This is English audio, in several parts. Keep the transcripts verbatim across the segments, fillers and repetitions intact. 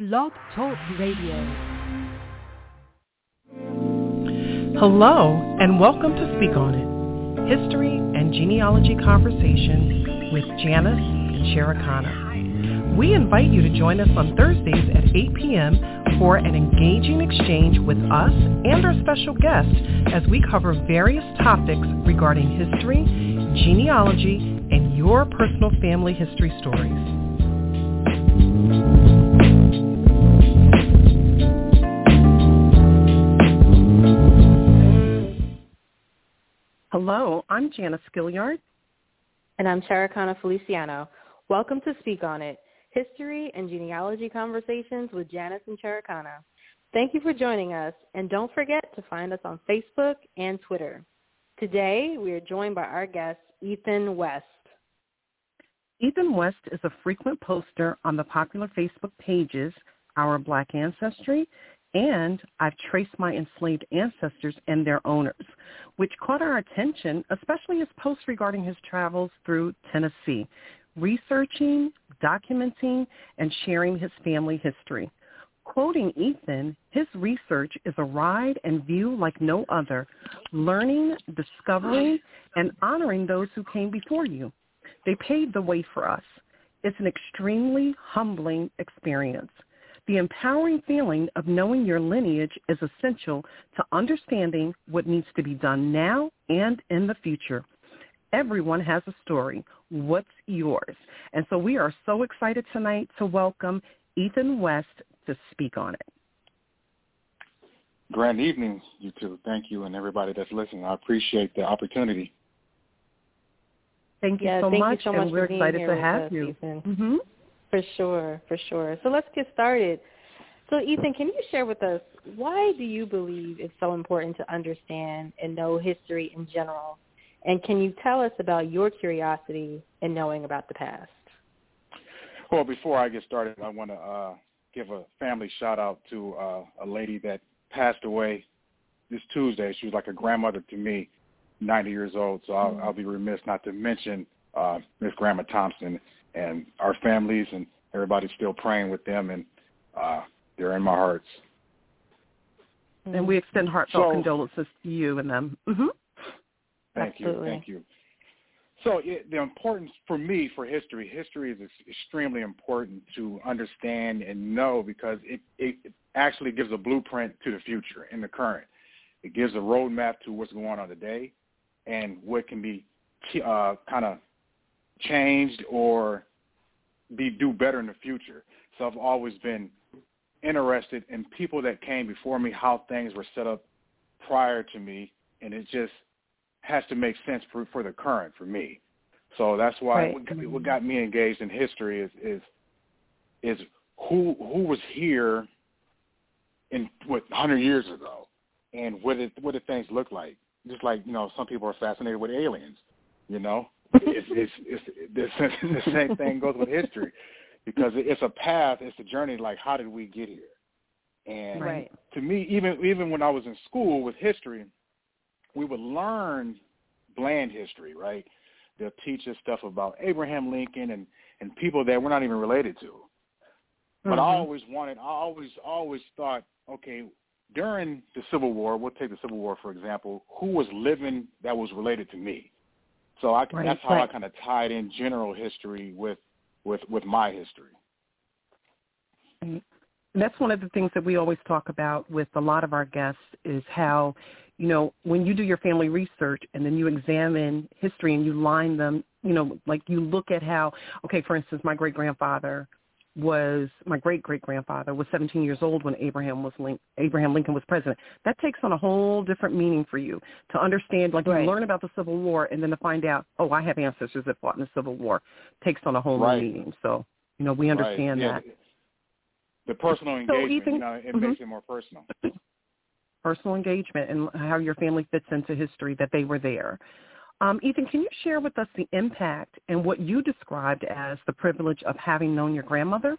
Blog Talk Radio. Hello, and welcome to Speak On It, History and Genealogy Conversations with Janice and Sherikana. We invite you to join us on Thursdays at eight p.m. for an engaging exchange with us and our special guests as we cover various topics regarding history, genealogy, and your personal family history stories. Hello, I'm Janice Gilliard. And I'm Sherikana Feliciano. Welcome to Speak On It, History and Genealogy Conversations with Janice and Sherikana. Thank you for joining us, and don't forget to find us on Facebook and Twitter. Today, we are joined by our guest, Ethan West. Ethan West is a frequent poster on the popular Facebook pages, Our Black Ancestry, and I've Traced My Enslaved Ancestors and Their Owners, which caught our attention, especially his posts regarding his travels through Tennessee, researching, documenting, and sharing his family history. Quoting Ethan, his research is a ride and view like no other, learning, discovering, and honoring those who came before you. They paved the way for us. It's an extremely humbling experience. The empowering feeling of knowing your lineage is essential to understanding what needs to be done now and in the future. Everyone has a story. What's yours? And so we are so excited tonight to welcome Ethan West to Speak On It. Grand evening, you two. Thank you, and everybody that's listening. I appreciate the opportunity. Thank you yeah, so thank much, you so much and we're for excited being to here have with us, you. Ethan. Mm-hmm. For sure, for sure. So let's get started. So, Ethan, can you share with us, why do you believe it's so important to understand and know history in general? And can you tell us about your curiosity in knowing about the past? Well, before I get started, I want to uh, give a family shout-out to uh, a lady that passed away this Tuesday. She was like a grandmother to me, ninety years old, so I'll, mm-hmm. I'll be remiss not to mention uh, Miss Grandma Thompson and our families, and everybody's still praying with them, and uh, they're in my hearts. And we extend heartfelt so, condolences to you and them. Mm-hmm. Thank Absolutely. you, thank you. So it, the importance for me for history, history is ex- extremely important to understand and know because it, it actually gives a blueprint to the future and the current. It gives a roadmap to what's going on today and what can be uh, kind of changed or be do better in the future. So I've always been interested in people that came before me, how things were set up prior to me, and it just has to make sense for, for the current for me. So that's why right. what, got, what got me engaged in history is is is who who was here in what one hundred years ago, and what did what did things look like? Just like, you know, some people are fascinated with aliens, you know. It's, it's, it's, it's, the same thing goes with history because it's a path, it's a journey, like how did we get here? And right. to me, even even when I was in school with history, we would learn bland history, right? They'll teach us stuff about Abraham Lincoln and, and people that we're not even related to. But mm-hmm. I always wanted, I always, always thought, okay, during the Civil War, we'll take the Civil War, for example, who was living that was related to me? So I, right, that's how right. I kind of tied in general history with, with, with my history. And that's one of the things that we always talk about with a lot of our guests is how, you know, when you do your family research and then you examine history and you line them, you know, like you look at how, okay, for instance, my great-grandfather was, my great-great-grandfather was seventeen years old when Abraham was Link, Abraham Lincoln was president. That takes on a whole different meaning for you to understand, like right. you learn about the Civil War and then to find out, oh, I have ancestors that fought in the Civil War, takes on a whole right. new meaning. So, you know, we understand right. yeah. that. The personal engagement, so Ethan, you know, it mm-hmm. makes it more personal. Personal engagement and how your family fits into history, that they were there. Um, Ethan, can you share with us the impact and what you described as the privilege of having known your grandmother?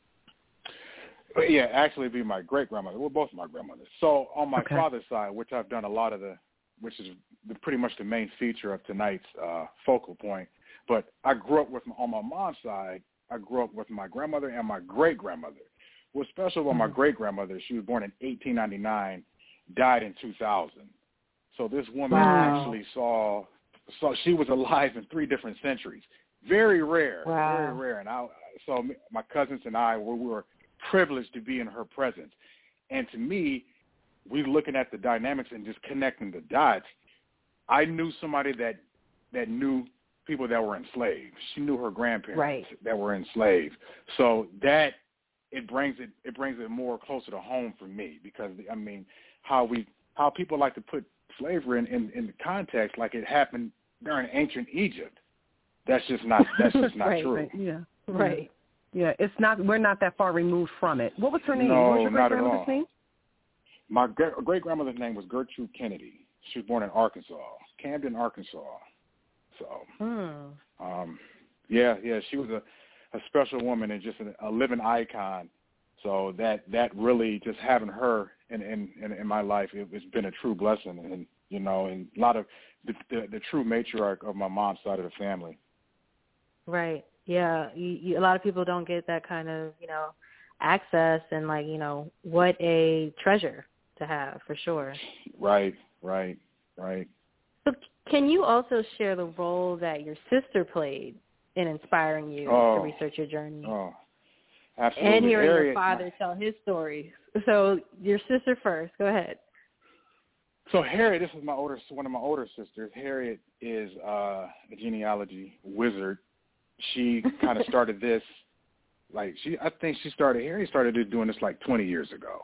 Yeah, actually, it'd be my great-grandmother. Well, both my grandmothers. So on my okay. father's side, which I've done a lot of the, which is the, pretty much the main feature of tonight's uh, focal point, but I grew up with, on my mom's side, I grew up with my grandmother and my great-grandmother, what's special about my great-grandmother, she was born in eighteen ninety-nine, died in two thousand. So this woman Wow. actually saw, saw, she was alive in three different centuries. Very rare, Wow. very rare. And I, so my cousins and I, we were privileged to be in her presence. And to me, we looking at the dynamics and just connecting the dots. I knew somebody that that knew people that were enslaved. She knew her grandparents right. that were enslaved. So that it brings it it brings it more closer to home for me, because I mean how we how people like to put slavery in, in, in the context like it happened during ancient Egypt. That's just not that's just not right, true. Right. Yeah. Right. Yeah. It's not. We're not that far removed from it. What was her name? No, what was your not great at all. grandmother's name? My great grandmother's name was Gertrude Kennedy. She was born in Arkansas, Camden, Arkansas. So, hmm. um, yeah, yeah, she was a, a special woman and just a, a living icon. So that that really just having her in in, in, in my life, it, it's been a true blessing, and you know, and a lot of the, the, the true matriarch of my mom's side of the family. Right. Yeah. You, you, a lot of people don't get that kind of, you know, access, and like, you know, what a treasure to have, for sure. Right, right, right. So can you also share the role that your sister played in inspiring you oh, to research your journey? Oh, absolutely. And hearing Harriet, your father tell his story. So your sister first. Go ahead. So Harriet, this is my older, one of my older sisters. Harriet is uh, a genealogy wizard. She kind of started this, like she, I think she started, Harriet started doing this like twenty years ago.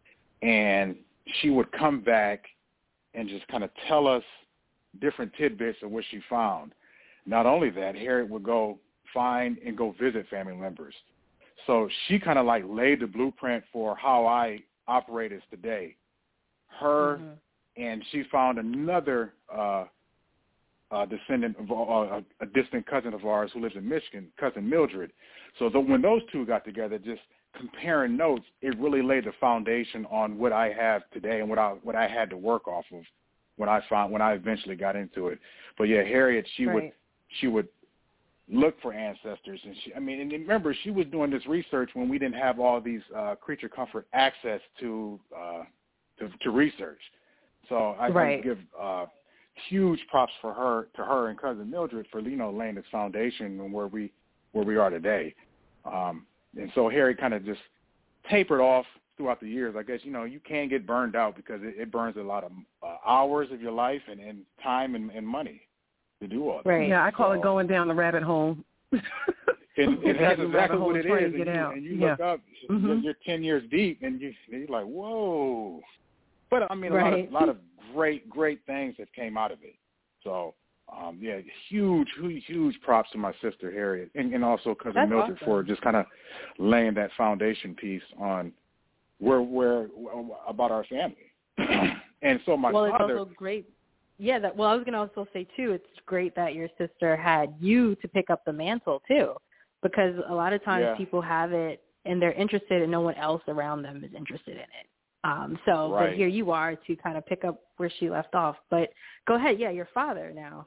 And she would come back and just kind of tell us different tidbits of what she found. Not only that, Harriet would go find and go visit family members. So she kind of like laid the blueprint for how I operate as today. Her, mm-hmm. and she found another uh, uh, descendant of uh, a distant cousin of ours who lives in Michigan, cousin Mildred. So the, when those two got together, just comparing notes, it really laid the foundation on what I have today and what I what I had to work off of when I found when I eventually got into it. But yeah, Harriet, she right. would she would look for ancestors, and she I mean, and remember, she was doing this research when we didn't have all these uh, creature comfort access to uh, to, to research. So I, right. I give uh, huge props for her to her and cousin Mildred for you know laying this foundation and where we where we are today. Um, And so Harry kind of just tapered off throughout the years. I guess, you know, you can get burned out because it, it burns a lot of uh, hours of your life and, and time and, and money to do all that. Right. Yeah, I call so, it going down the rabbit hole. and, and that's exactly what it is. And you, out. and you yeah. look up, mm-hmm. you're, you're ten years deep, and, you, and you're like, whoa. But, I mean, a, right. lot of, a lot of great, great things that came out of it. So, Um, yeah, huge, huge, huge props to my sister Harriet, and, and also cousin That's Mildred awesome. for just kind of laying that foundation piece on where, where about our family. And so my well, father. Well, it's also great. Yeah, that. Well, I was going to also say too, it's great that your sister had you to pick up the mantle too, because a lot of times yeah. people have it and they're interested, and no one else around them is interested in it. Um, so, right. but here you are to kind of pick up where she left off. But go ahead, yeah, your father now.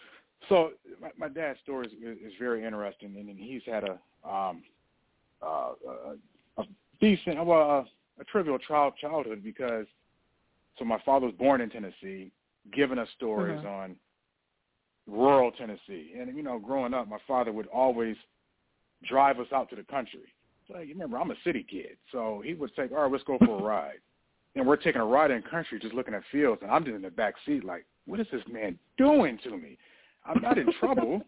So my, my dad's story is, is very interesting, and, and he's had a um, uh, a, a decent, well, a, a trivial child childhood because. So my father was born in Tennessee, giving us stories mm-hmm. on rural Tennessee, and you know, growing up, my father would always drive us out to the country. So you remember, I'm a city kid, so he would say, "All right, let's go for a ride," and we're taking a ride in country, just looking at fields, and I'm just in the back seat, like, "What is this man doing to me? I'm not in trouble.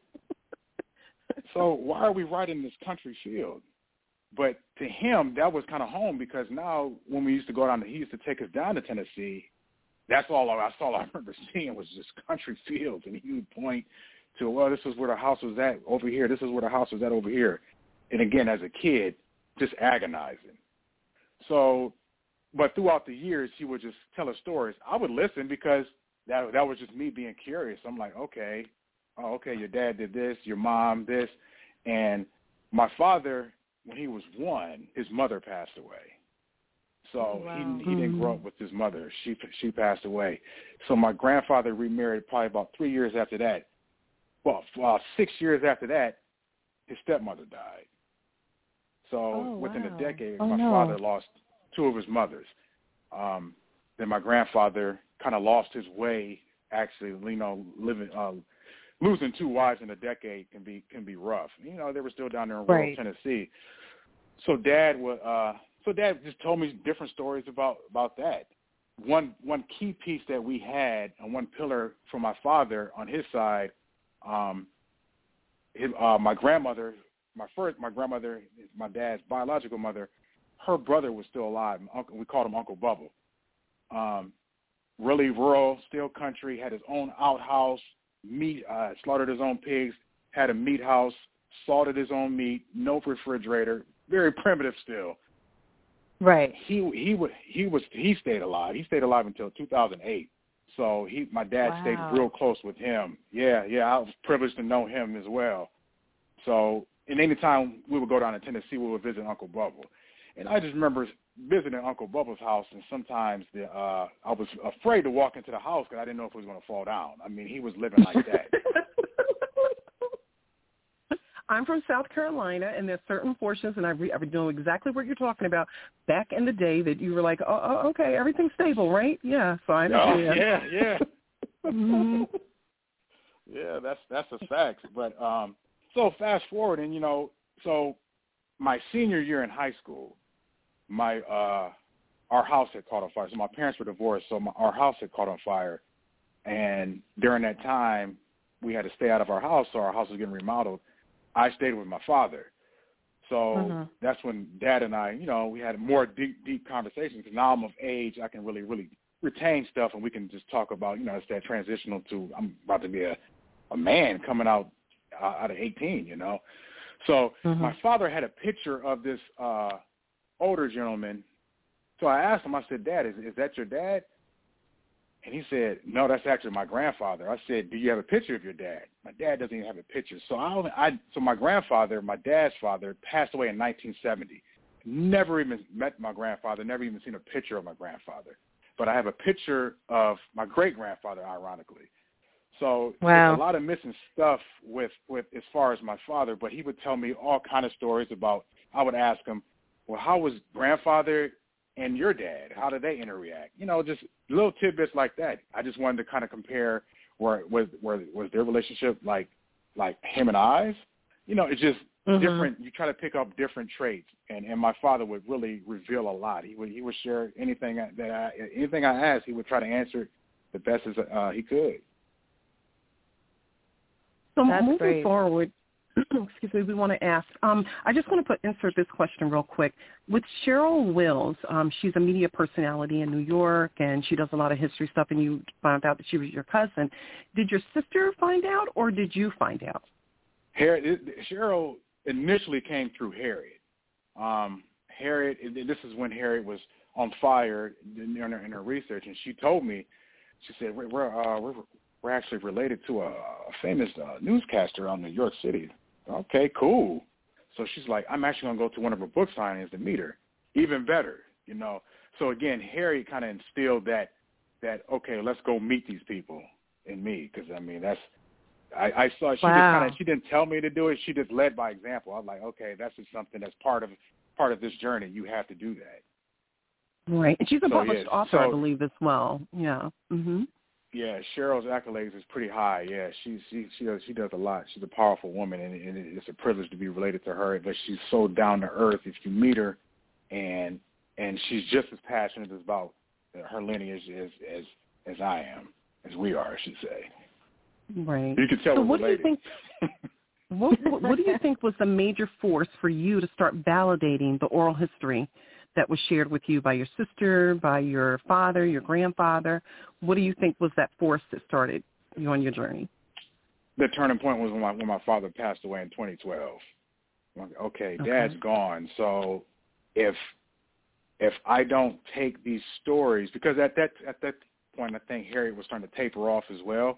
So why are we riding this country field?" But to him, that was kind of home because now when we used to go down, he used to take us down to Tennessee. That's all I, that's all I remember seeing was just country fields, and he would point to, well, this is where the house was at over here. This is where the house was at over here. And again, as a kid, just agonizing. So, but throughout the years, he would just tell us stories. I would listen because that that was just me being curious. I'm like, okay. Oh, okay, your dad did this, your mom this, and my father, when he was one, his mother passed away. So wow. he he didn't grow up with his mother. She she passed away. So my grandfather remarried probably about three years after that. Well, uh, six years after that, his stepmother died. So oh, within wow. a decade, oh, my no. father lost two of his mothers. Um, then my grandfather kind of lost his way. Actually, you know, living uh, losing two wives in a decade can be can be rough. You know, they were still down there in rural right. Tennessee. So Dad would, uh, so Dad just told me different stories about about that. One one key piece that we had, and one pillar for my father on his side, um, his, uh, my grandmother, my first, my grandmother, my dad's biological mother, her brother was still alive. Uncle, we called him Uncle Bubble. Um, really rural, still country, had his own outhouse, meat, uh, slaughtered his own pigs, had a meat house, salted his own meat, no refrigerator, very primitive still. Right. He he was he was he stayed alive. He stayed alive until two thousand eight. So he my dad wow. stayed real close with him. Yeah, yeah, I was privileged to know him as well. So and any time we would go down to Tennessee, we would visit Uncle Bubble. And I just remember visiting Uncle Bubble's house, and sometimes the uh I was afraid to walk into the house because I didn't know if it was going to fall down. I mean, he was living like that. I'm from South Carolina, and there's certain portions, and I, re- I know exactly what you're talking about, back in the day that you were like, oh, oh okay, everything's stable, right? Yeah, so I understand. Oh, yeah, yeah. mm-hmm. Yeah, that's that's a fact. But um, so fast forward, and, you know, so my senior year in high school, my uh, our house had caught on fire. So my parents were divorced, so my, our house had caught on fire. And during that time, we had to stay out of our house, so our house was getting remodeled. I stayed with my father. So mm-hmm. that's when Dad and I, you know, we had more deep, deep conversations because now I'm of age. I can really, really retain stuff, and we can just talk about, you know, it's that transitional to I'm about to be a, a man coming out uh, out of eighteen, you know. So mm-hmm. my father had a picture of this uh, older gentleman. So I asked him, I said, Dad, is, is that your dad? And he said, no, that's actually my grandfather. I said, do you have a picture of your dad? My dad doesn't even have a picture. So I, only, I so my grandfather, my dad's father, passed away in nineteen seventy. Never even met my grandfather, never even seen a picture of my grandfather. But I have a picture of my great-grandfather, ironically. So wow. there's a lot of missing stuff with, with as far as my father, but he would tell me all kind of stories about, I would ask him, well, how was grandfather and your dad, how did they interact? You know, just little tidbits like that. I just wanted to kind of compare where was where was their relationship like like him and I's. You know, it's just mm-hmm. different. You try to pick up different traits, and, and my father would really reveal a lot. He would he would share anything that I, anything I asked, he would try to answer it the best as uh, he could. So That's moving great. forward. Excuse me, we want to ask, um, I just want to put insert this question real quick. With Cheryl Wills, um, she's a media personality in New York, and she does a lot of history stuff, and you found out that she was your cousin. Did your sister find out, or did you find out? Harriet, Cheryl initially came through Harriet. Um, Harriet, this is when Harriet was on fire in her, in her research, and she told me, she said, we're, we're, uh, we're, we're actually related to a, a famous uh, newscaster out in New York City. Okay, cool. So she's like, I'm actually going to go to one of her book signings to meet her. Even better, you know. So, again, Harry kind of instilled that, that okay, let's go meet these people in me because, I mean, that's I, I saw she wow. just kind of she didn't tell me to do it. She just led by example. I was like, okay, that's just something that's part of part of this journey. You have to do that. Right. And she's a so, published yeah. author, so, I believe, as well. Yeah. Mm-hmm. Yeah, Cheryl's accolades is pretty high. Yeah, she she she does she does a lot. She's a powerful woman, and, and it's a privilege to be related to her. But she's so down to earth. If you meet her, and and she's just as passionate about her lineage as as as I am, as we are, I should say. Right. You can tell so we're what related. do you think? what, what what do you think was the major force for you to start validating the oral history that was shared with you by your sister, by your father, your grandfather? What do you think was that force that started you on your journey? The turning point was when my when my father passed away in twenty twelve. Okay, okay, Dad's gone. So if if I don't take these stories, because at that at that point I think Harriet was starting to taper off as well.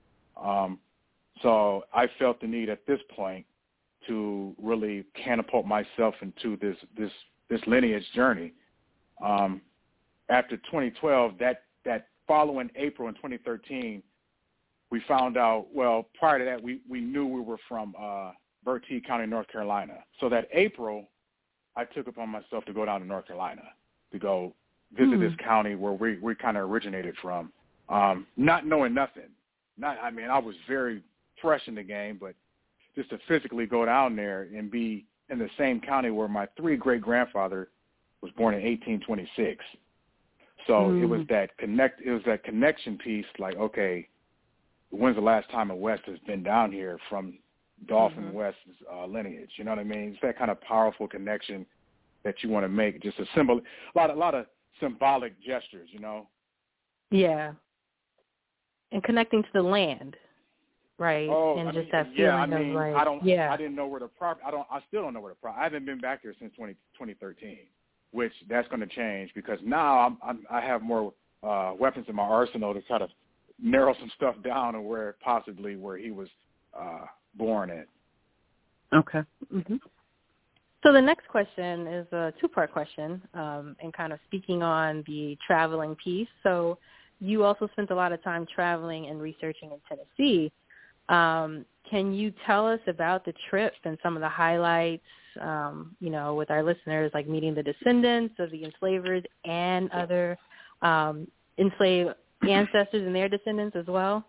Um, so I felt the need at this point to really catapult myself into this this this lineage journey. Um, after twenty twelve, that, that following April in twenty thirteen, we found out, well, prior to that, we, we knew we were from uh, Bertie County, North Carolina. So that April, I took upon myself to go down to North Carolina to go visit mm. this county where we, we kind of originated from, um, not knowing nothing. Not, I mean, I was very fresh in the game, but just to physically go down there and be in the same county where my three great-grandfather was born in eighteen twenty-six. So mm. it was that connect. It was that connection piece. Like, okay, when's the last time a West has been down here from Dolphin mm-hmm. West's uh, lineage? You know what I mean? It's that kind of powerful connection that you want to make. Just a symbol, a lot, a lot of symbolic gestures. You know? Yeah. And connecting to the land, right? Oh, and I just mean, that yeah. feeling I mean, of like, I don't. Yeah. I didn't know where the property. I don't. I still don't know where the property. I haven't been back there since twenty thirteen, which that's going to change because now I'm, I'm I have more uh, weapons in my arsenal to try to narrow some stuff down and where possibly where he was uh, born at. Okay. Mm-hmm. So the next question is a two-part question, um, and kind of speaking on the traveling piece. So you also spent a lot of time traveling and researching in Tennessee. Um, can you tell us about the trip and some of the highlights, um, you know, with our listeners, like meeting the descendants of the enslavers and other um, enslaved ancestors and their descendants as well?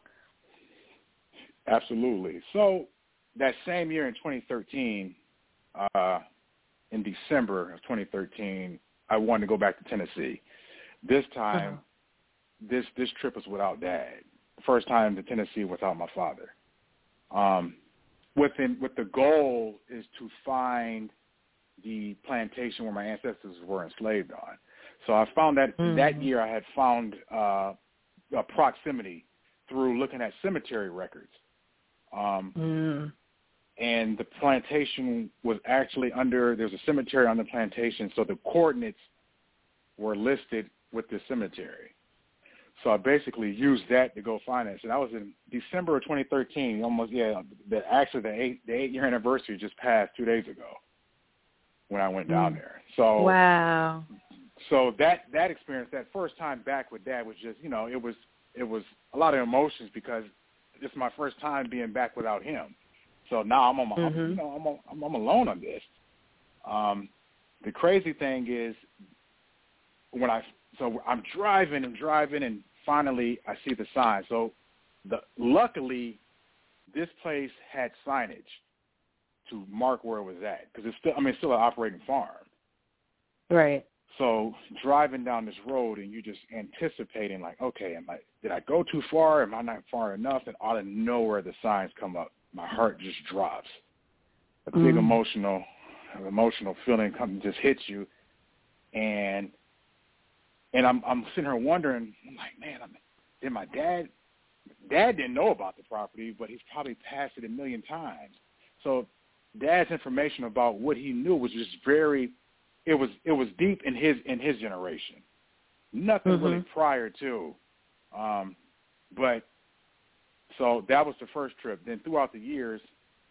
Absolutely. So that same year in twenty thirteen, uh, in December of twenty thirteen, I wanted to go back to Tennessee. This time, uh-huh. this this trip was without Dad. First time to Tennessee without my father. Um, within, with the goal is to find the plantation where my ancestors were enslaved on. So I found that mm-hmm. that year I had found uh, a proximity through looking at cemetery records. Um, mm. And the plantation was actually under, there's a cemetery on the plantation, so the coordinates were listed with the cemetery. So I basically used that to go find it. So that was in December of twenty thirteen, almost, yeah, the, actually the, eight, the eight-year anniversary just passed two days ago when I went down mm. there. So wow. So that, that experience, that first time back with Dad was just, you know, it was it was a lot of emotions because it's my first time being back without him. So now I'm on my, mm-hmm. I'm, you know, I'm, on, I'm I'm alone on this. Um, the crazy thing is when I so I'm driving and driving and finally I see the sign. So the luckily this place had signage to mark where it was at because it's still I mean it's still an operating farm. Right. So driving down this road and you just anticipating like, okay, am I did I go too far? Am I not far enough? And out of nowhere the signs come up. My heart just drops. A big mm. emotional, emotional feeling comes just hits you, and and I'm I'm sitting here wondering, I'm like, man, I'm, did my dad? Dad didn't know about the property, but he's probably passed it a million times. So Dad's information about what he knew was just very, it was it was deep in his in his generation. Nothing mm-hmm. really prior to, um, but. So that was the first trip. Then throughout the years,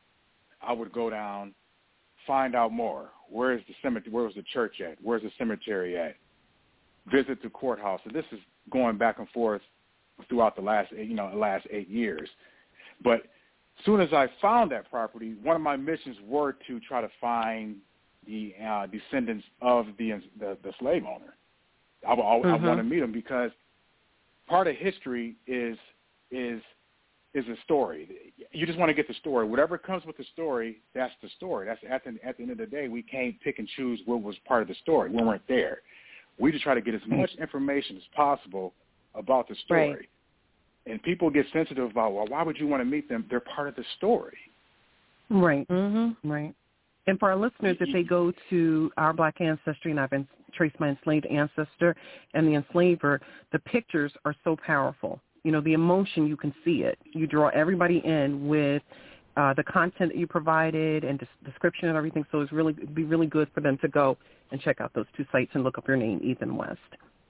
I would go down, find out more. Where is the cemetery? Where was the church at? Where's the cemetery at? Visit the courthouse. So this is going back and forth throughout the last, you know, the last eight years. But as soon as I found that property, one of my missions were to try to find the uh, descendants of the, the the slave owner. I, I, mm-hmm. I want to meet them because part of history is is is a story. You just want to get the story. Whatever comes with the story, that's the story. That's at the, at the end of the day, we can't pick and choose what was part of the story. We weren't there. We just try to get as much information as possible about the story. Right. And people get sensitive about, well, why would you want to meet them? They're part of the story. Right. Mm-hmm. Right. And for our listeners, if they go to Our Black Ancestry, and I've been traced my enslaved ancestor and the enslaver, the pictures are so powerful. You know, the emotion, you can see it. You draw everybody in with uh, the content that you provided and des- description of everything. So it's really it'd be really good for them to go and check out those two sites and look up your name, Ethan West.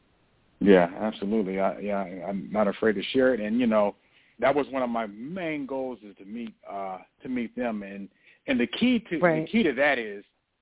Yeah, absolutely. I, yeah, I'm not afraid to share it. And, you know, that was one of my main goals is to meet uh, to meet them. And, and the key to right. the key to that is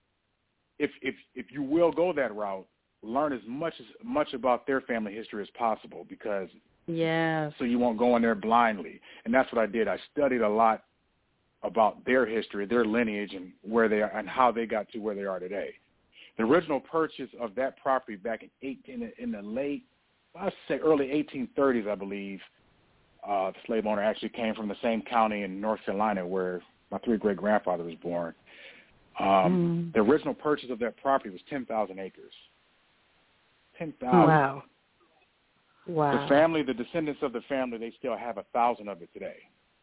if if if you will go that route, learn as much as much about their family history as possible because yeah. So you won't go in there blindly. And that's what I did. I studied a lot about their history, their lineage, and where they are and how they got to where they are today. The original purchase of that property back in, eight, in, the, in the late, I'd say early eighteen thirties, I believe, uh, the slave owner actually came from the same county in North Carolina where my three great-grandfather was born. Um, mm. The original purchase of that property was ten thousand acres. ten thousand. Wow. Wow. The family, the descendants of the family, they still have a thousand of it today.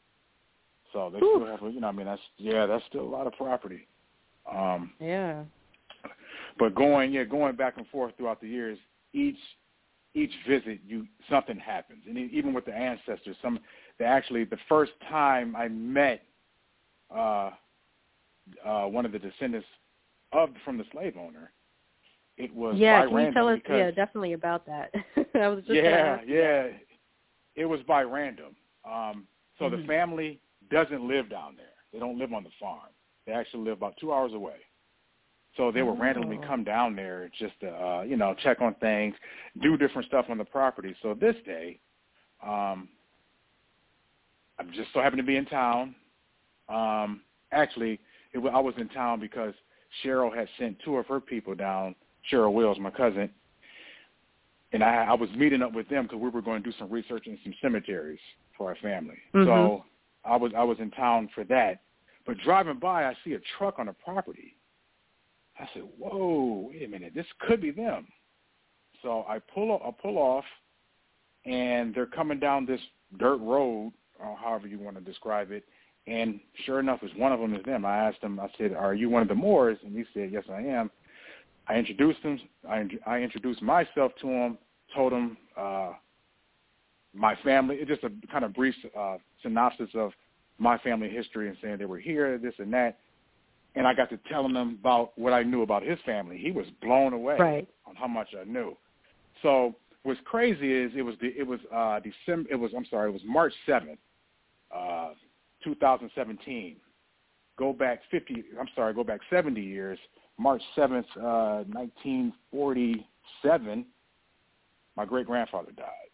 So they Ooh. still have, you know, I mean, that's, yeah, that's still a lot of property. Um, yeah. But going, yeah, going back and forth throughout the years, each each visit, you something happens, and even with the ancestors, some they actually the first time I met uh, uh, one of the descendants of from the slave owner, it was yeah. by Can random. you tell us? Because, yeah, definitely about that. I was just yeah, ask yeah, that. it was by random. Um, so mm-hmm. the family doesn't live down there. They don't live on the farm. They actually live about two hours away. So they would oh. randomly come down there just to, uh, you know, check on things, do different stuff on the property. So this day, um, I just so happened to be in town. Um, actually, it, I was in town because Cheryl had sent two of her people down, Cheryl Wills, my cousin, and I, I was meeting up with them because we were going to do some research in some cemeteries for our family. Mm-hmm. So I was I was in town for that. But driving by, I see a truck on the property. I said, whoa, wait a minute, this could be them. So I pull I pull off, and they're coming down this dirt road, or however you want to describe it, and sure enough, it's one of them is them. I asked him, I said, are you one of the Moors? And he said, yes, I am. I introduced him. I, I introduced myself to him, told him uh, my family, it's just a kind of brief uh, synopsis of my family history and saying they were here, this and that. And I got to telling him about what I knew about his family. He was blown away right. on how much I knew. So what's crazy is it was the, it was uh, December. It was I'm sorry. It was March seventh, uh, two thousand seventeen. Go back fifty. I'm sorry. Go back seventy years. March seventh, uh, nineteen forty-seven. My great grandfather died.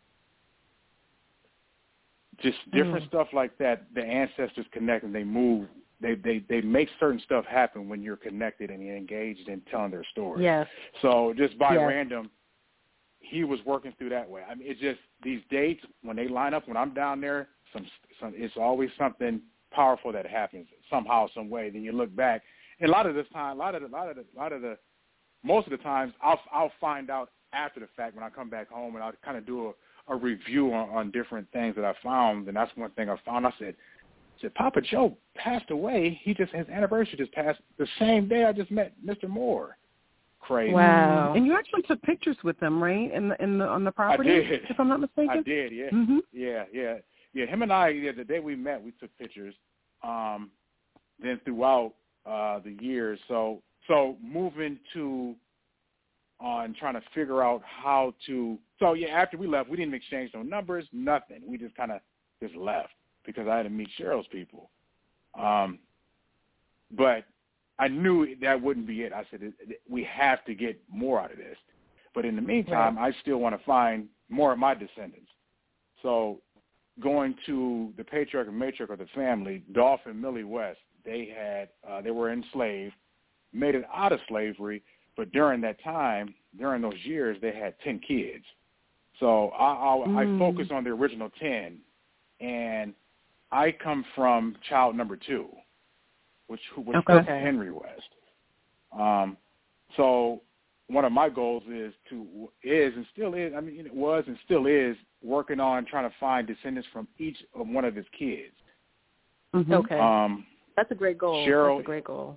Just different mm. stuff like that. The ancestors connect and they move. They, they they make certain stuff happen when you're connected and you're engaged in telling their story. Yes. So just by yes. random, he was working through that way. I mean, it's just these dates when they line up. When I'm down there, some some it's always something powerful that happens somehow, some way. Then you look back, and a lot of this time, a lot of the, a lot of the, a lot of the, most of the times, I'll I'll find out after the fact when I come back home, and I'll kind of do a, a review on, on different things that I found. And that's one thing I found. I said. said, Papa Joe passed away. He just, his anniversary just passed the same day I just met Mister Moore. Crazy. Wow. And you actually took pictures with them, right, in the, in the, on the property? I did. If I'm not mistaken? I did, yeah. Mm-hmm. Yeah, yeah. Yeah, him and I, yeah, the day we met, we took pictures. Um, then throughout uh, the years, so so moving to on trying to figure out how to, so yeah, after we left, we didn't exchange no numbers, nothing. We just kind of just left. Because I had to meet Cheryl's people. Um, but I knew that wouldn't be it. I said, we have to get more out of this. But in the meantime, right. I still want to find more of my descendants. So going to the patriarch and matriarch of the family, Dolph and Millie West, they had uh, they were enslaved, made it out of slavery, but during that time, during those years, they had ten kids. So I, I, mm. I focused on the original ten, and I come from child number two, which which okay. was Henry West. Um, so one of my goals is to is and still is. I mean, it was and still is working on trying to find descendants from each of one of his kids. Mm-hmm. Okay, um, that's a great goal. Cheryl, that's a great goal.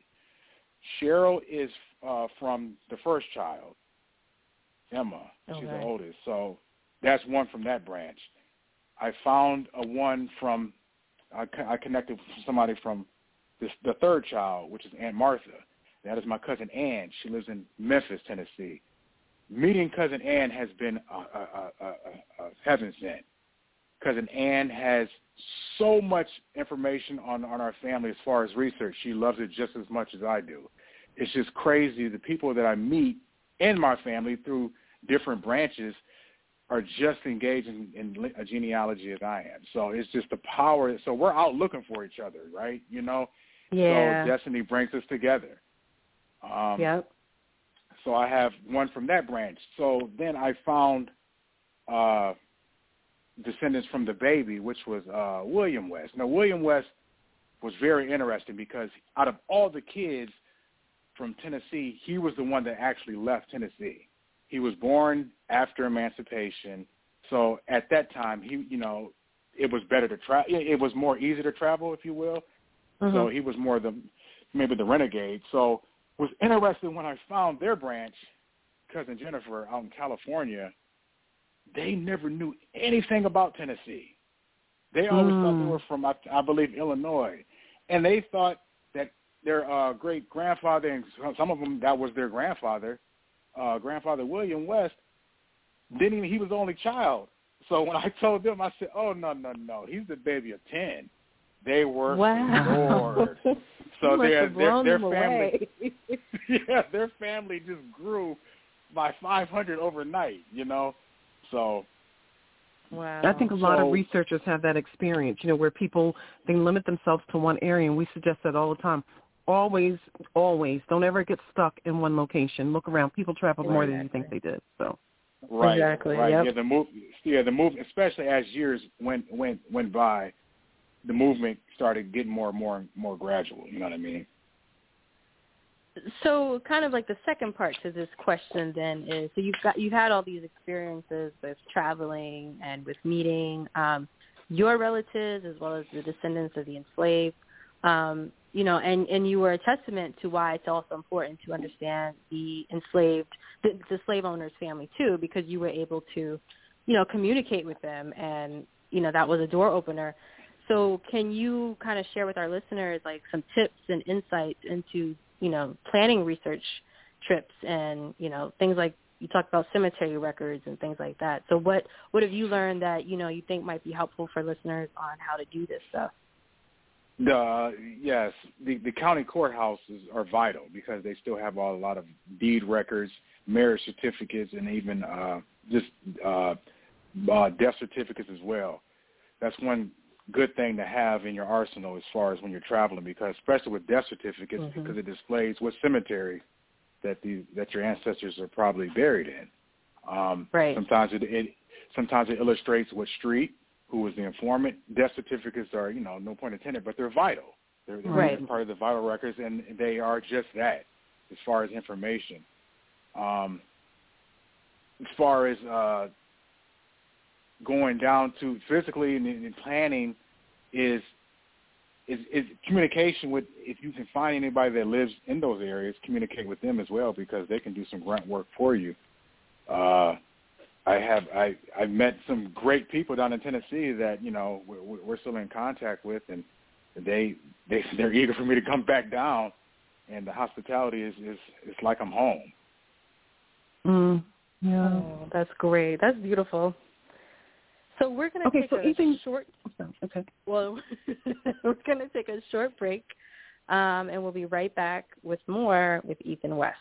Cheryl is uh, from the first child, Emma. Okay. She's the oldest, so that's one from that branch. I found a one from, I, I connected with somebody from this, the third child, which is Aunt Martha. That is my cousin Ann. She lives in Memphis, Tennessee. Meeting cousin Ann has been a, a, a, a, a heaven sent. Cousin Ann has so much information on, on our family as far as research. She loves it just as much as I do. It's just crazy. The people that I meet in my family through different branches are just engaged in, in a genealogy as I am. So it's just the power. So we're out looking for each other, right? You know? Yeah. So destiny brings us together. Um, yep. So I have one from that branch. So then I found uh, descendants from the baby, which was uh, William West. Now, William West was very interesting because out of all the kids from Tennessee, he was the one that actually left Tennessee. He was born after emancipation. So at that time, he, you know, it was better to travel. It was more easy to travel, if you will. Mm-hmm. So he was more the, maybe the renegade. So it was interesting when I found their branch, Cousin Jennifer, out in California, they never knew anything about Tennessee. They always mm. thought they were from, I, I believe, Illinois. And they thought that their uh, great-grandfather, and some of them, that was their grandfather, uh, grandfather William West, didn't even, he was the only child. So when I told them, I said, oh, no, no, no, he's the baby of ten. They were wow. floored. So their, their, their family, away. yeah, their family just grew by five hundred overnight, you know. So, wow. I think a lot so, of researchers have that experience, you know, where people, they limit themselves to one area, and we suggest that all the time. Always, always, don't ever get stuck in one location. Look around. People travel more than you think they did. So, right, exactly. right. Yep. Yeah, the move, yeah, the move, especially as years went went went by, the movement started getting more and more and more gradual. You know what I mean? So kind of like the second part to this question then is, so you've got, you've had all these experiences with traveling and with meeting um, your relatives as well as the descendants of the enslaved, um, you know, and, and you were a testament to why it's also important to understand the enslaved, the, the slave owner's family too, because you were able to, you know, communicate with them, and, you know, that was a door opener. So can you kind of share with our listeners like some tips and insights into, you know, planning research trips and, you know, things like you talked about cemetery records and things like that. So what, what have you learned that, you know, you think might be helpful for listeners on how to do this stuff? Uh, yes, the, the county courthouses are vital because they still have all, a lot of deed records, marriage certificates, and even uh, just uh, uh, death certificates as well. That's one good thing to have in your arsenal as far as when you're traveling, because especially with death certificates, mm-hmm. because it displays what cemetery that the that your ancestors are probably buried in. Um, right. Sometimes it, it sometimes it illustrates what street, who was the informant. Death certificates are, you know, no pun intended, but they're vital. They're, they're right. part of the vital records, and they are just that as far as information. Um, as far as uh, going down to physically and, and planning is, is is communication with, if you can find anybody that lives in those areas, communicate with them as well, because they can do some grunt work for you. Uh, I have I I've met some great people down in Tennessee that, you know, we're, we're still in contact with, and they they they're eager for me to come back down, and the hospitality is is it's like I'm home. Mm, yeah, oh, that's great. That's beautiful. So we're going to okay, take so a even, short. Okay. Well, we're going to take a short break, um, and we'll be right back with more with Ethan West.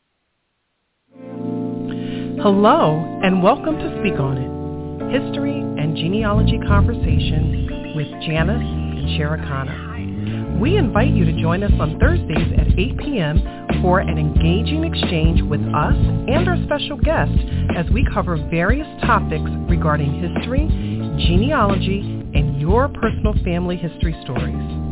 Hello, and welcome to Speak On It, History and Genealogy Conversations with Janice and Sherikana. We invite you to join us on Thursdays at eight p.m. for an engaging exchange with us and our special guest as we cover various topics regarding history, genealogy, and your personal family history stories.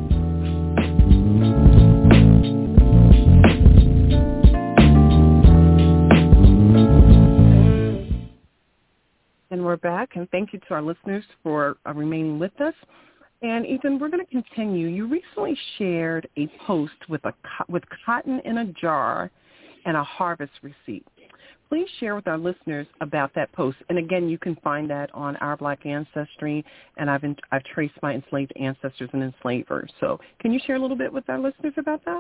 And we're back, and thank you to our listeners for uh, remaining with us. And Ethan, we're going to continue. You recently shared a post with a co- with cotton in a jar and a harvest receipt. Please share with our listeners about that post. And again, you can find that on Our Black Ancestry, and I've in, I've traced my enslaved ancestors and enslavers. So, can you share a little bit with our listeners about that?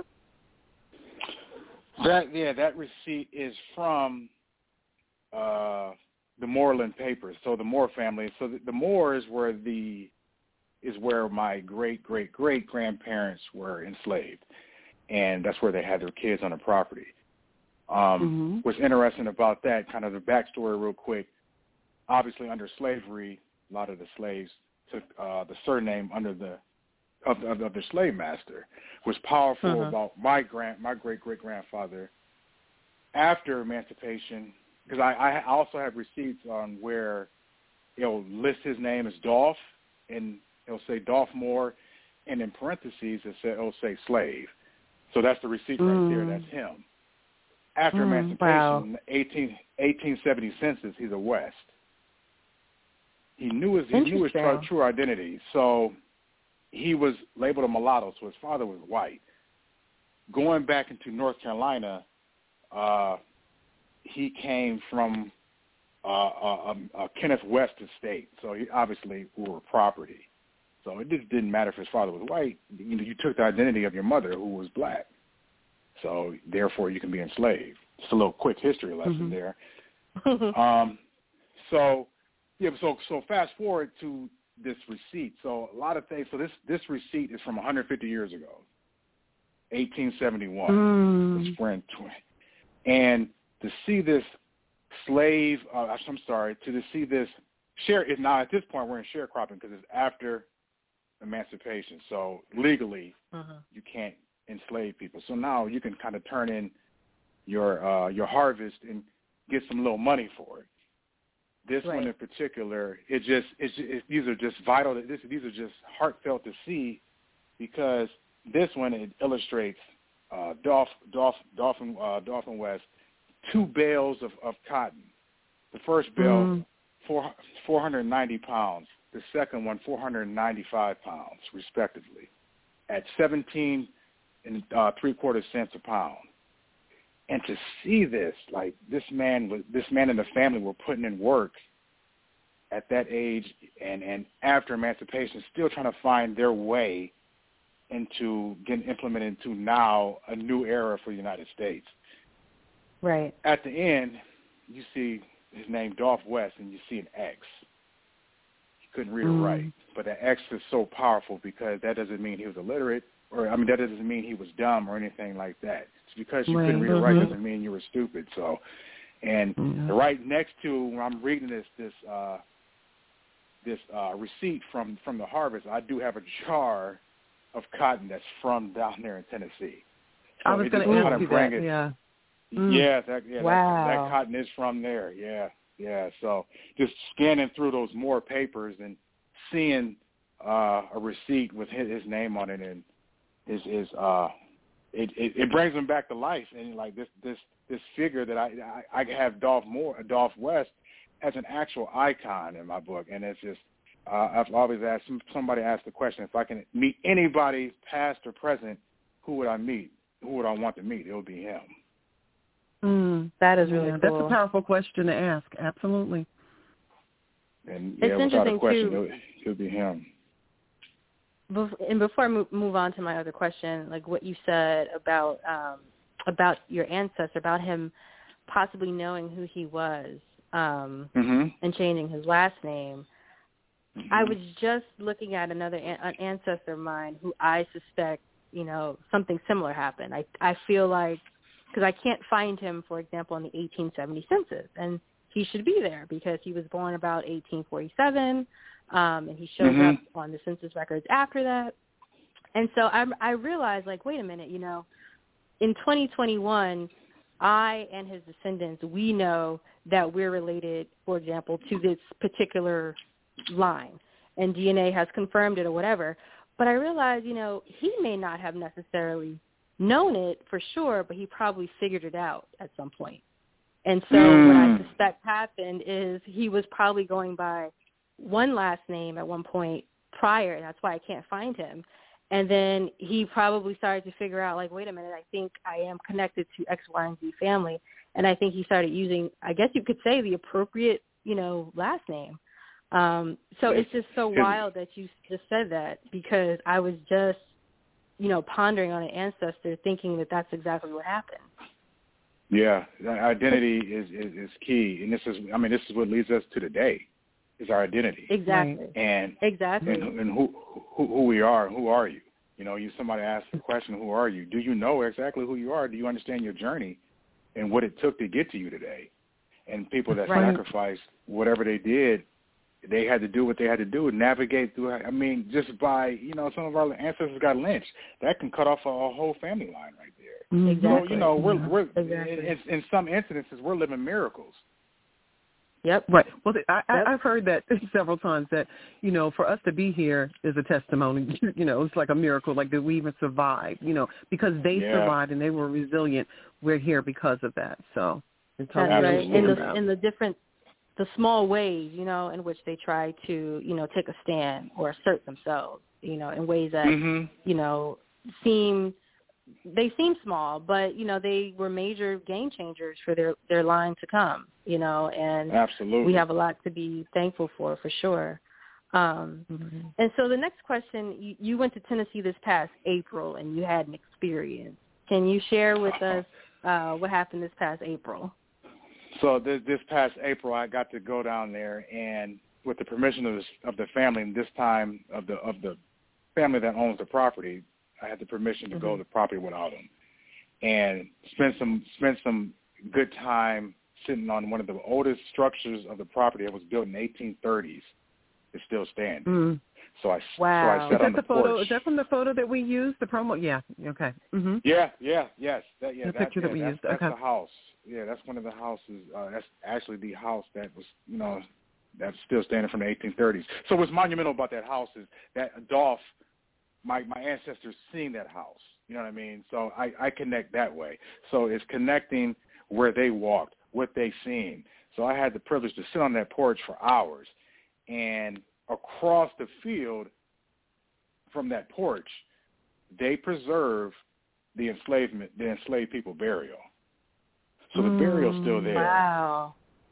That yeah, that receipt is from uh, the Moreland Papers. So the Moore family. So the, the Moores were the is where my great great great grandparents were enslaved, and that's where they had their kids on the property. Um, mm-hmm. What's interesting about that, kind of the backstory real quick, obviously under slavery, a lot of the slaves took uh, the surname under the of, of, of their slave master. What's powerful uh-huh. about my grand my great great grandfather after emancipation, because I, I also have receipts on where it'll list his name as Dolph, and it'll say Dolph Moore, and in parentheses it say, it'll say slave. So that's the receipt right mm. there. That's him. After Mm, emancipation, wow. eighteen, eighteen seventy census, he's a West. He knew his he knew his true, true identity, so he was labeled a mulatto. So his father was white. Going back into North Carolina, uh, he came from uh, a, a, a Kenneth West estate, so he obviously were property. So it just didn't matter if his father was white. You know, you took the identity of your mother, who was black. So therefore, you can be enslaved. Just a little quick history lesson mm-hmm. there. um, so yeah, so so fast forward to this receipt. So a lot of things. So this this receipt is from one hundred fifty years ago, eighteen seventy-one, mm. the spring twenty. And to see this slave, uh, I'm sorry, to see this share. Is now at this point we're in sharecropping because it's after emancipation. So legally, uh-huh. you can't enslave people. So now you can kind of turn in your uh, your harvest and get some little money for it. This right. one in particular, it just it's, it, these are just vital. This, these are just heartfelt to see, because this one it illustrates uh, Dolph, Dolph, Dolphin, uh, Dolphin West, two bales of, of cotton. The first bale, mm. four four hundred ninety pounds. The second one, four hundred ninety-five pounds, respectively, at seventeen and uh, three quarter cents a pound. And to see this, like this man was, this man and the family were putting in work at that age, and, and after emancipation, still trying to find their way into getting implemented into now a new era for the United States. Right. At the end, you see his name Dolph West, and you see an X. He couldn't read mm. or write, but that X is so powerful because that doesn't mean he was illiterate. Or, I mean, that doesn't mean he was dumb or anything like that. It's because you right. couldn't read or mm-hmm. write doesn't mean you were stupid. So, and mm-hmm. right next to, when I'm reading this this uh, this uh, receipt from, from the harvest, I do have a jar of cotton that's from down there in Tennessee. So I was going to ask you that, it, yeah. Mm. Yeah, that, yeah wow. that, that cotton is from there, yeah, yeah. So just scanning through those more papers and seeing uh, a receipt with his, his name on it, and is is uh it, it it brings him back to life, and like this this this figure that I I, I have Dolph Moore Dolph West as an actual icon in my book, and it's just uh, I've always asked somebody asked the question, if I can meet anybody past or present, who would I meet? Who would I want to meet? It would be him. Mm, that is really yeah, cool. That's a powerful question to ask. Absolutely. And yeah, it's without a question, too. it would, it would be him. And before I move, move on to my other question, like what you said about um, about your ancestor, about him possibly knowing who he was um, mm-hmm. and changing his last name, mm-hmm. I was just looking at another an, an ancestor of mine who I suspect, you know, something similar happened. I I feel like, because I can't find him, for example, in the eighteen seventy census, and he should be there because he was born about eighteen forty-seven. Um, and he shows mm-hmm. up on the census records after that. And so I, I realized, like, wait a minute, you know, in twenty twenty-one, I and his descendants, we know that we're related, for example, to this particular line, and D N A has confirmed it or whatever. But I realized, you know, he may not have necessarily known it for sure, but he probably figured it out at some point. And so mm. what I suspect happened is he was probably going by one last name at one point prior, and that's why I can't find him. And then he probably started to figure out, like, wait a minute, I think I am connected to X, Y, and Z family. And I think he started using, I guess you could say, the appropriate, you know, last name. Um, so it's just so wild that you just said that, because I was just, you know, pondering on an ancestor thinking that that's exactly what happened. Yeah, identity is, is, is key. And this is, I mean, this is what leads us to today. Is our identity. Exactly. And exactly. And, and who, who who we are, who are you? You know, you somebody asks the question, who are you? Do you know exactly who you are? Do you understand your journey and what it took to get to you today? And people that right. sacrificed whatever they did, they had to do what they had to do and navigate through. I mean, just by, you know, some of our ancestors got lynched. That can cut off a, a whole family line right there. Mm-hmm. Exactly. So, you know, we're, Yeah. we're Exactly. in, in some incidences, we're living miracles. Yep. Right. Well, I, Yep. I, I've heard that several times that, you know, for us to be here is a testimony. You know, it's like a miracle, like that we even survived, you know, because they Yeah. survived and they were resilient. We're here because of that. So it's That's totally right. In understand the that. in the different, the small ways, you know, in which they try to, you know, take a stand or assert themselves, you know, in ways that, Mm-hmm. you know, seem, they seem small, but, you know, they were major game changers for their, their line to come, you know, and Absolutely. we have a lot to be thankful for, for sure. Um, Mm-hmm. and so the next question, you, you went to Tennessee this past April and you had an experience. Can you share with us uh, what happened this past April? So this, this past April, I got to go down there, and with the permission of the, of the family, and this time of the of the family that owns the property, I had the permission to mm-hmm. go to the property without them, and spend some spend some good time sitting on one of the oldest structures of the property that was built in the eighteen thirties. It's still standing. Mm. So I wow. so I sat Is that on the, the photo? porch. Is that from the photo that we used? The promo? Yeah. Okay. Mm-hmm. Yeah. Yeah. Yes. That, yeah. The that, picture yeah, that we that's, used. That's okay. the house. Yeah, that's one of the houses. Uh, that's actually the house that was, you know, that's still standing from the eighteen thirties. So what's monumental about that house is that Dolph, my my ancestors, seeing that house. You know what I mean? So I, I connect that way. So it's connecting where they walked, what they seen. So I had the privilege to sit on that porch for hours, and across the field from that porch, they preserve the enslavement, the enslaved people burial. So the burial's still there. Wow.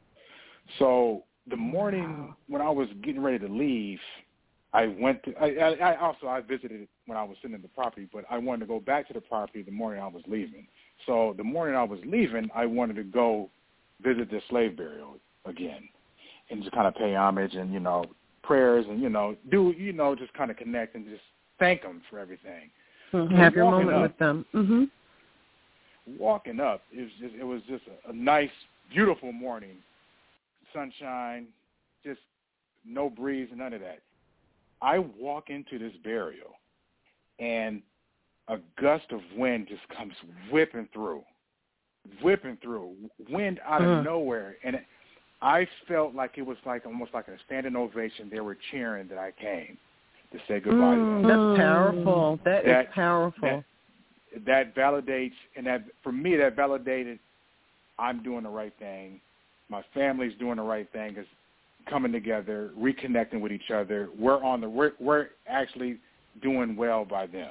So the morning wow. when I was getting ready to leave, I went to, I, I, I also, I visited when I was sitting in the property, but I wanted to go back to the property the morning I was leaving. So the morning I was leaving, I wanted to go visit the slave burial again and just kind of pay homage and, you know, prayers and, you know, do, you know, just kind of connect and just thank them for everything. Mm-hmm. Have your moment up, with them. Mm-hmm. Walking up, it was just, it was just a, a nice, beautiful morning, sunshine, just no breeze, none of that. I walk into this burial, and a gust of wind just comes whipping through, whipping through, wind out of uh. nowhere, and it, I felt like it was like almost like a standing ovation. They were cheering that I came to say goodbye Mm, to them. that's powerful. That, that is powerful. That, that validates, and that for me, that validated I'm doing the right thing. My family's doing the right thing. Is coming together, reconnecting with each other. We're on the we're we're actually doing well by them.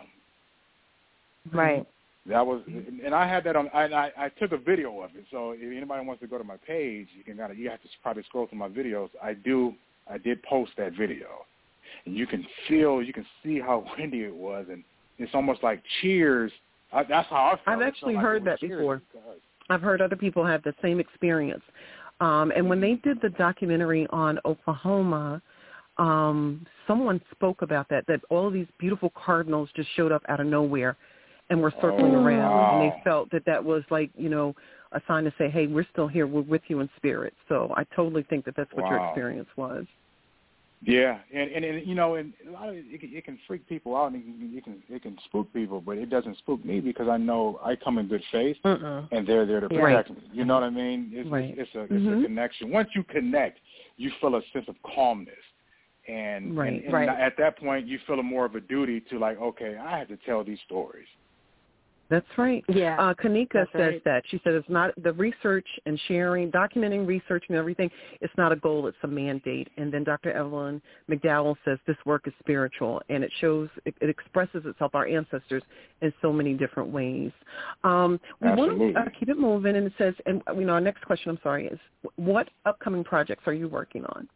Right. That was, and I had that on. I, I I took a video of it. So if anybody wants to go to my page, you can kind of you have to probably scroll through my videos. I do. I did post that video, and you can feel, you can see how windy it was, and it's almost like cheers. I, that's how I felt. I've actually like heard that before. Because. I've heard other people have the same experience. Um, and when they did the documentary on Oklahoma, um, someone spoke about that, that all of these beautiful cardinals just showed up out of nowhere and were circling oh, around. Wow. And they felt that that was like, you know, a sign to say, hey, we're still here. We're with you in spirit. So I totally think that that's what wow. your experience was. Yeah, and, and, and you know, and a lot of it, it, can, it can freak people out, and it can, it can it can spook people, but it doesn't spook me because I know I come in good faith, uh-uh. and they're there to protect right. me. You know what I mean? It's, right. it's, it's a mm-hmm. it's a connection. Once you connect, you feel a sense of calmness, and, right. and, and right. at that point, you feel a more of a duty to like, okay, I have to tell these stories. That's right. Yeah. Uh, Kanika That's says right. that. She said it's not the research and sharing, documenting, researching everything. It's not a goal. It's a mandate. And then Doctor Evelyn McDowell says this work is spiritual, and it shows, it, it expresses itself, our ancestors, in so many different ways. Um, we Absolutely. want to uh, keep it moving, and it says, and you know, our next question, I'm sorry, is what upcoming projects are you working on?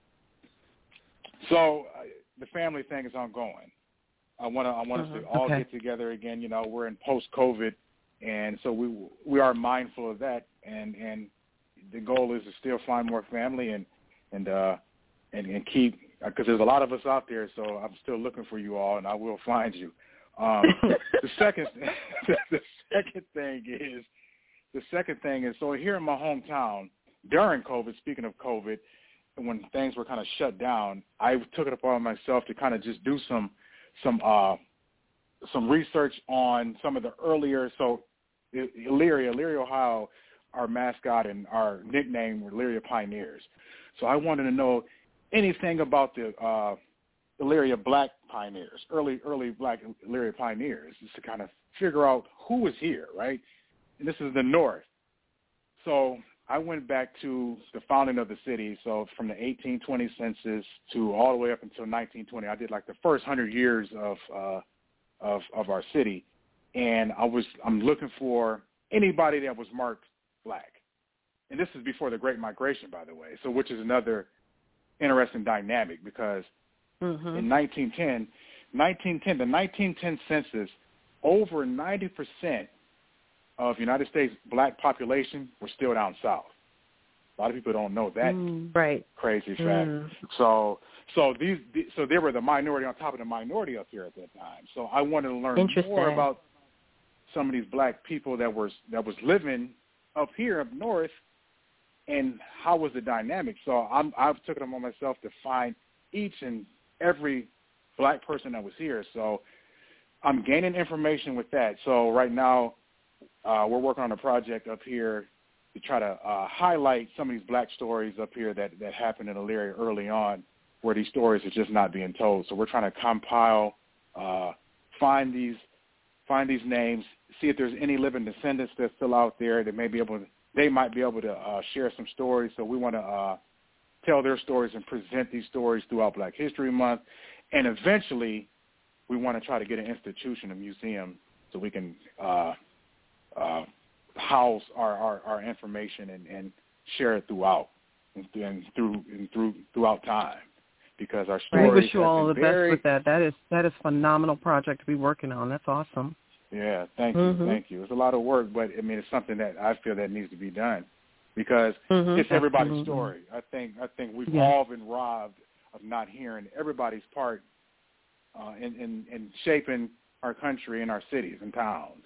So uh, the family thing is ongoing. I want to. I want uh-huh. us to all okay. get together again. You know, we're in post-COVID, and so we we are mindful of that. And and the goal is to still find more family and and uh and, and keep, because there's a lot of us out there. So I'm still looking for you all, and I will find you. Um, the second the second thing is the second thing is so here in my hometown during COVID. Speaking of COVID, when things were kind of shut down, I took it upon myself to kind of just do some. some uh, some research on some of the earlier, so Elyria, Elyria, Ohio, our mascot and our nickname were Elyria Pioneers. So I wanted to know anything about the uh, Elyria Black Pioneers, early early Black Elyria Pioneers, just to kind of figure out who was here, right? And this is the North. So I went back to the founding of the city. So from the eighteen twenty census to all the way up until nineteen twenty, I did like the first hundred years of uh, of of our city, and I was I'm looking for anybody that was marked Black. And this is before the Great Migration, by the way. So which is another interesting dynamic because mm-hmm. in nineteen ten, nineteen ten, the nineteen ten census, over ninety percent of United States Black population were still down south. A lot of people don't know that mm, right. crazy fact. Mm. So, so these, so they were the minority on top of the minority up here at that time. So I wanted to learn more about some of these Black people that were that was living up here up north, and how was the dynamic. So I'm, I've took it upon myself to find each and every Black person that was here. So I'm gaining information with that. So right now, Uh, we're working on a project up here to try to uh, highlight some of these Black stories up here that, that happened in Elyria early on, where these stories are just not being told. So we're trying to compile, uh, find these, find these names, see if there's any living descendants that's still out there that may be able to, they might be able to uh, share some stories. So we want to uh, tell their stories and present these stories throughout Black History Month, and eventually we want to try to get an institution, a museum, so we can. Uh, Uh, house our, our, our information and, and share it throughout and, and through and through throughout time, because our stories. We wish you all the very, best with that. That is that is a phenomenal project to be working on. That's awesome. Yeah, thank mm-hmm. you, thank you. It's a lot of work, but I mean it's something that I feel that needs to be done because mm-hmm. it's everybody's Absolutely. story. I think I think we've yeah. all been robbed of not hearing everybody's part uh, in, in in shaping our country and our cities and towns.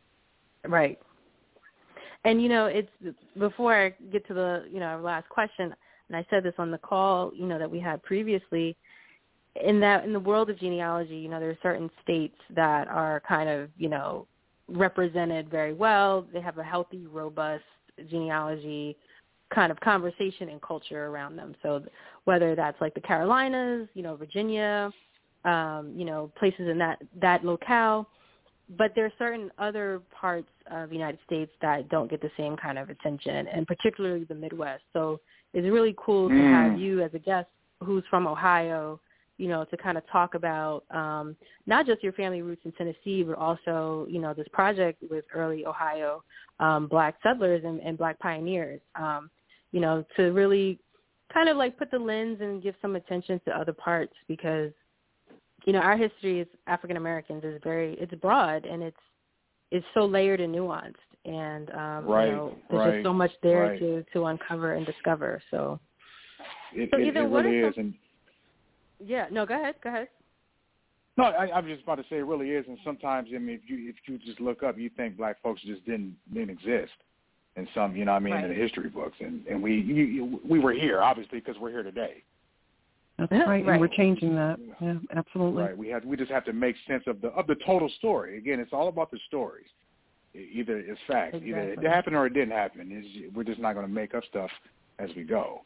Right. And, you know, it's before I get to the, you know, our last question, and I said this on the call, you know, that we had previously, in that in the world of genealogy, you know, there are certain states that are kind of, you know, represented very well. They have a healthy, robust genealogy kind of conversation and culture around them. So whether that's like the Carolinas, you know, Virginia, um, you know, places in that, that locale. But there are certain other parts of the United States that don't get the same kind of attention, and particularly the Midwest. So it's really cool mm. to have you as a guest who's from Ohio, you know, to kind of talk about um, not just your family roots in Tennessee, but also, you know, this project with early Ohio um, Black settlers and, and Black pioneers, um, you know, to really kind of like put the lens and give some attention to other parts because, you know, our history as African Americans is very, it's broad and it's, it's so layered and nuanced. And, um, right, you know, there's right, just so much there right. to, to uncover and discover. So, it, so it, either it what really are is. some, And yeah, no, go ahead, go ahead. No, I, I was just about to say it really is. And sometimes, I mean, if you, if you just look up, you think Black folks just didn't, didn't exist in some, you know what I mean, right. in the history books. And, and we, you, you, we were here, obviously, because we're here today. That's right, right, and we're changing that. Yeah, absolutely. Right. We have we just have to make sense of the of the total story. Again, it's all about the stories. Either it's facts, exactly. either it happened or it didn't happen. It's, we're just not going to make up stuff as we go.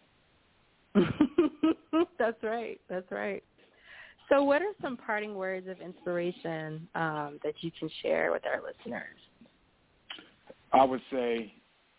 That's right. That's right. So, what are some parting words of inspiration um, that you can share with our listeners? I would say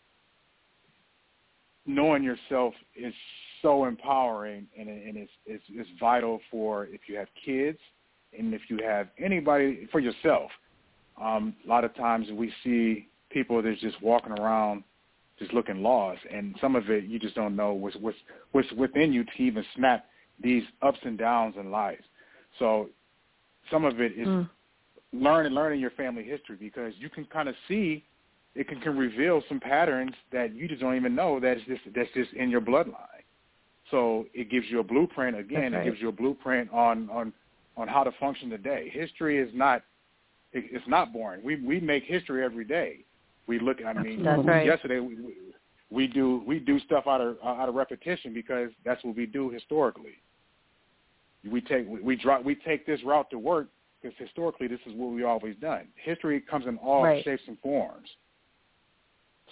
knowing yourself is so empowering, and, and it's, it's it's vital for if you have kids and if you have anybody, for yourself. Um, a lot of times we see people that's just walking around just looking lost, and some of it you just don't know what's, what's, what's within you to even snap these ups and downs in life. So some of it is mm. learning, learning your family history, because you can kind of see, it can, can reveal some patterns that you just don't even know that's just, that's just in your bloodline. So it gives you a blueprint. Again, right. It gives you a blueprint on, on, on how to function today. History is not it, it's not boring. We we make history every day. We look. I mean, that's right. yesterday we, we do we do stuff out of out of repetition because that's what we do historically. We take we, we drop we take this route to work because historically this is what we always done. History comes in all right. shapes and forms.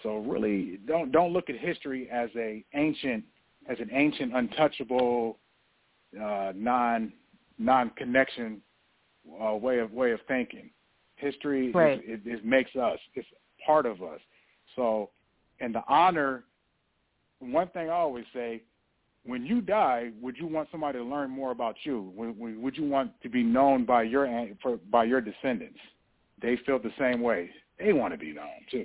So really, don't don't look at history as a ancient, as an ancient, untouchable, uh, non non connection uh, way of way of thinking. History right. is, it, it makes us. It's part of us. So, and the honor. One thing I always say: when you die, would you want somebody to learn more about you? Would, would you want to be known by your for, by your descendants? They feel the same way. They want to be known too.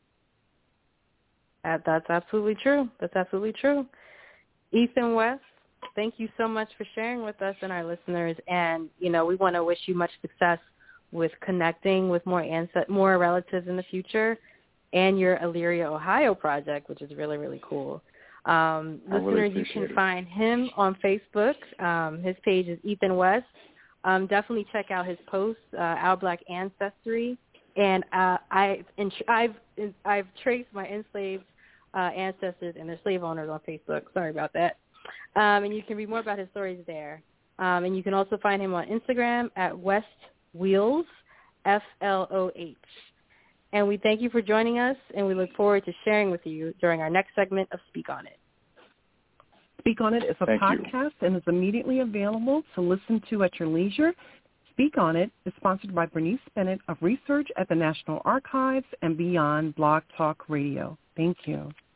That, that's absolutely true. That's absolutely true. Ethan West, thank you so much for sharing with us and our listeners. And, you know, we want to wish you much success with connecting with more ancest- more relatives in the future and your Elyria, Ohio project, which is really, really cool. Um, listeners, really you can it. find him on Facebook. Um, his page is Ethan West. Um, definitely check out his posts, uh, Our Black Ancestry. And uh, I've, I've, I've traced my enslaved uh, ancestors and their slave owners on Facebook. Sorry about that. Um, and you can read more about his stories there. Um, and you can also find him on Instagram at West Wheels, F L O H. And we thank you for joining us, and we look forward to sharing with you during our next segment of Speak On It. Speak On It is a Thank podcast you. and is immediately available to listen to at your leisure. Speak On It is sponsored by Bernice Bennett of Research at the National Archives and Beyond Blog Talk Radio. Thank you.